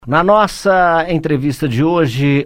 Na nossa entrevista de hoje,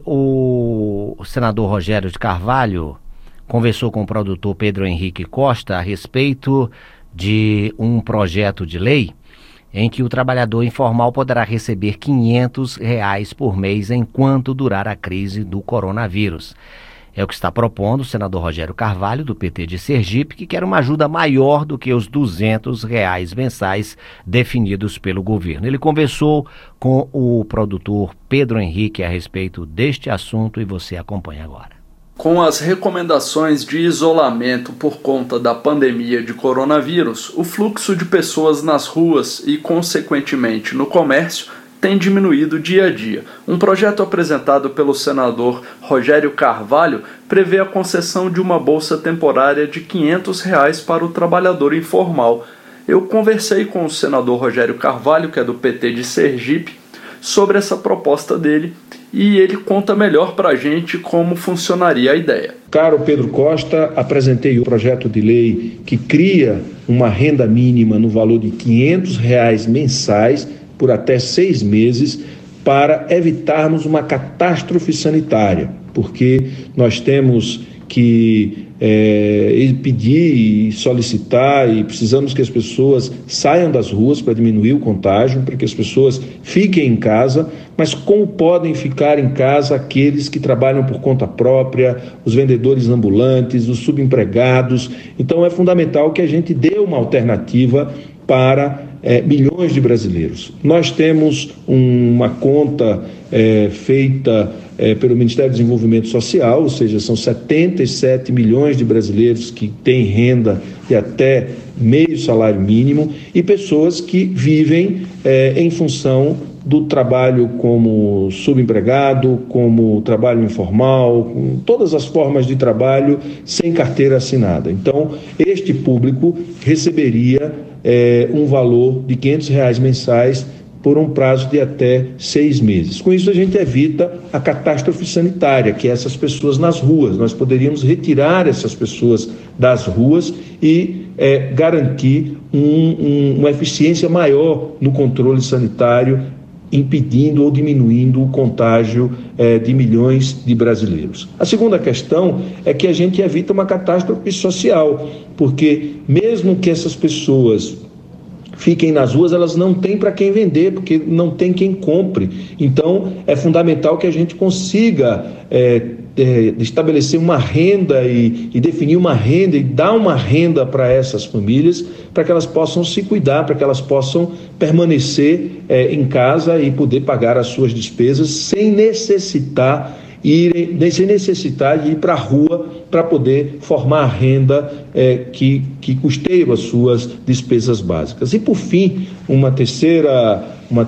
o senador Rogério de Carvalho conversou com o produtor Pedro Henrique Costa a respeito de um projeto de lei em que o trabalhador informal poderá receber R$ 500 por mês enquanto durar a crise do coronavírus. É o que está propondo o senador Rogério Carvalho, do PT de Sergipe, que quer uma ajuda maior do que os R$ 200 mensais definidos pelo governo. Ele conversou com o produtor Pedro Henrique a respeito deste assunto e você acompanha agora. Com as recomendações de isolamento por conta da pandemia de coronavírus, o fluxo de pessoas nas ruas e, consequentemente, no comércio tem diminuído dia a dia. Um projeto apresentado pelo senador Rogério Carvalho prevê a concessão de uma bolsa temporária de R$ 500 para o trabalhador informal. Eu conversei com o senador Rogério Carvalho, que é do PT de Sergipe, sobre essa proposta dele e ele conta melhor para a gente como funcionaria a ideia. Caro Pedro Costa, apresentei o projeto de lei que cria uma renda mínima no valor de R$ 500 mensais por até 6 meses para evitarmos uma catástrofe sanitária, porque nós temos que pedir e solicitar e precisamos que as pessoas saiam das ruas para diminuir o contágio, para que as pessoas fiquem em casa, mas como podem ficar em casa aqueles que trabalham por conta própria, os vendedores ambulantes, os subempregados? Então é fundamental que a gente dê uma alternativa para milhões de brasileiros. Nós temos uma conta feita pelo Ministério do Desenvolvimento Social, ou seja, são 77 milhões de brasileiros que têm renda de até meio salário mínimo e pessoas que vivem em função do trabalho como subempregado, como trabalho informal, com todas as formas de trabalho sem carteira assinada. Então, este público receberia um valor de R$ 500 mensais por um prazo de até 6 meses. Com isso, a gente evita a catástrofe sanitária, que é essas pessoas nas ruas. Nós poderíamos retirar essas pessoas das ruas e garantir uma eficiência maior no controle sanitário, impedindo ou diminuindo o contágio de milhões de brasileiros. A segunda questão é que a gente evita uma catástrofe social, porque mesmo que essas pessoas fiquem nas ruas, elas não têm para quem vender, porque não tem quem compre. Então, é fundamental que a gente consiga estabelecer uma renda e definir uma renda e dar uma renda para essas famílias, para que elas possam se cuidar, para que elas possam permanecer em casa e poder pagar as suas despesas sem necessitar de ir para a rua para poder formar a renda que custeia as suas despesas básicas. E, por fim, uma terceira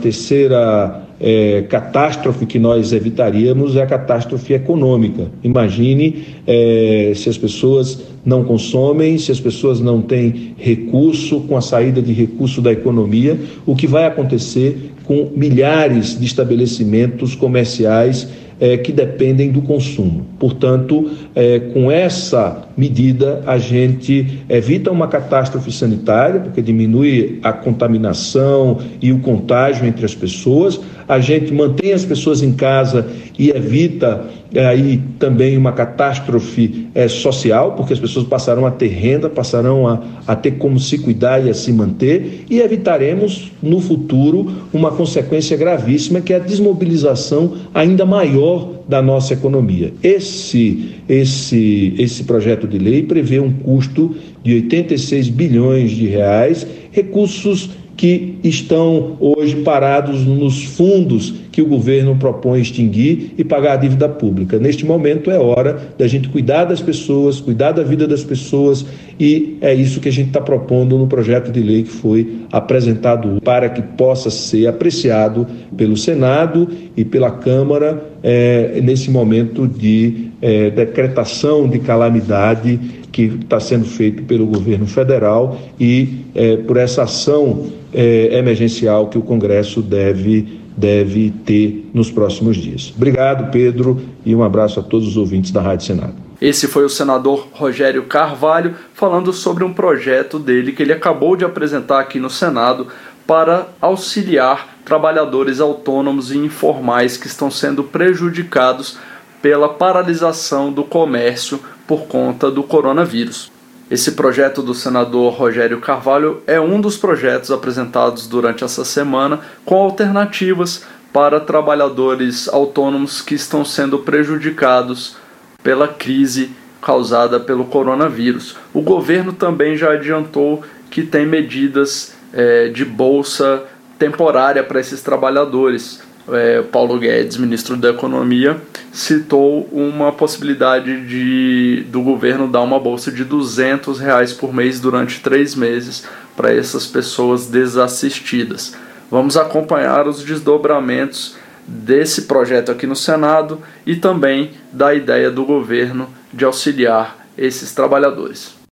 catástrofe que nós evitaríamos é a catástrofe econômica. Imagine se as pessoas não consomem, se as pessoas não têm recurso, com a saída de recurso da economia, o que vai acontecer com milhares de estabelecimentos comerciais que dependem do consumo. Portanto, com essa medida, a gente evita uma catástrofe sanitária, porque diminui a contaminação e o contágio entre as pessoas, a gente mantém as pessoas em casa e evita aí também uma catástrofe social, porque as pessoas passarão a ter renda, passarão a ter como se cuidar e a se manter, e evitaremos no futuro uma consequência gravíssima, que é a desmobilização ainda maior da nossa economia. Esse projeto de lei prevê um custo de 86 bilhões de reais, recursos que estão hoje parados nos fundos que o governo propõe extinguir e pagar a dívida pública. Neste momento é hora da gente cuidar das pessoas, cuidar da vida das pessoas, e é isso que a gente está propondo no projeto de lei que foi apresentado para que possa ser apreciado pelo Senado e pela Câmara nesse momento de decretação de calamidade que está sendo feito pelo governo federal e por essa ação emergencial que o Congresso deve ter nos próximos dias. Obrigado, Pedro, e um abraço a todos os ouvintes da Rádio Senado. Esse foi o senador Rogério Carvalho falando sobre um projeto dele que ele acabou de apresentar aqui no Senado para auxiliar trabalhadores autônomos e informais que estão sendo prejudicados pela paralisação do comércio por conta do coronavírus. Esse projeto do senador Rogério Carvalho é um dos projetos apresentados durante essa semana com alternativas para trabalhadores autônomos que estão sendo prejudicados pela crise causada pelo coronavírus. O governo também já adiantou que tem medidas de bolsa temporária para esses trabalhadores. Paulo Guedes, ministro da Economia, citou uma possibilidade do governo dar uma bolsa de R$200 por mês durante 3 meses para essas pessoas desassistidas. Vamos acompanhar os desdobramentos desse projeto aqui no Senado e também da ideia do governo de auxiliar esses trabalhadores.